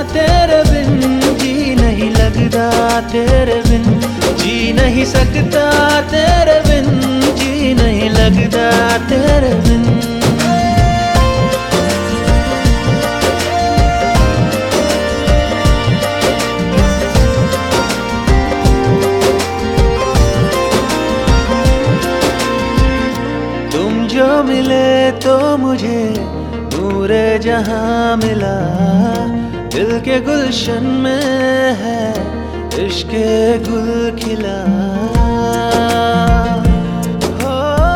तेरे बिन, जी नहीं लगता तेरे बिन, जी नहीं सकता तेरे बिन, जी नहीं लगता तेरे बिन। तुम जो मिले तो मुझे नूरे जहां मिला, दिल के गुलशन में है इश्क के गुल खिला। हो,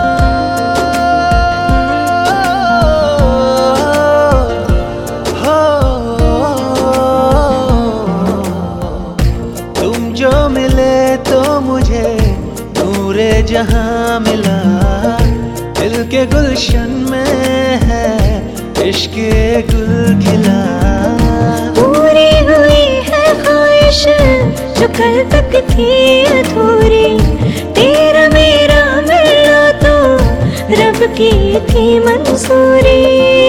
तुम जो मिले तो मुझे नूरे जहां मिला, दिल के गुलशन में है इश्क के गुल खिला। पूरी हुई है ख्वाहिश जो कल तक थी अधूरी, तेरा मेरा मिलना तो रब की थी मंजूरी।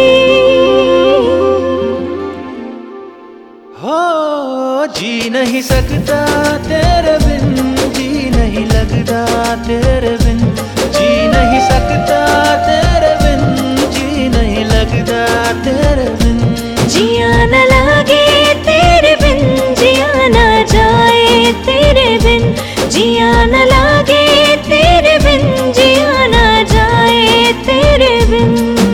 हो, जी नहीं सकता तेरे बिन, जी नहीं लगता तेरे बिन, जी नहीं सकता तेरे बिन, जी नहीं लगता तेरे बिन। जिया न लागे तेरे बिन, जिया न जाए तेरे बिन, जिया न लागे तेरे बिन, जिया न जाए तेरे बिन।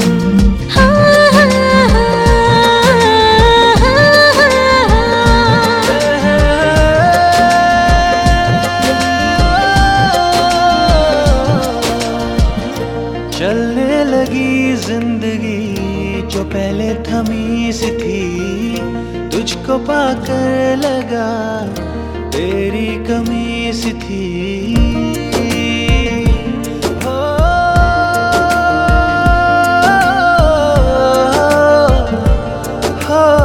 चलने लगी जिंदगी जो पहले थमी सी थी, तुझको पाकर लगा तेरी कमी सी थी। हो, हो,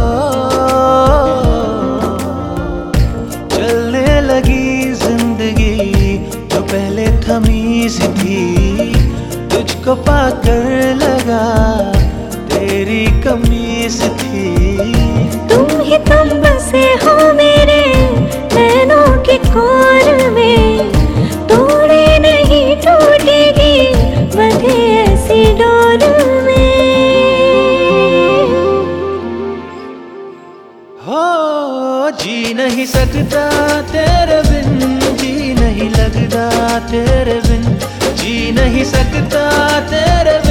चलने लगी जिंदगी जो पहले थमी सी थी, तुझको पाकर लगा तेरी कमीज थी। तुम ही तुम बसे हो मेरे नैनों के कोर में, तोड़े नहीं टूटेगी बंधे ऐसी डोर में। हो, जी नहीं सकता तेरे बिन, जी नहीं लगता तेरे बिन, जी नहीं सकता तेरे बिन।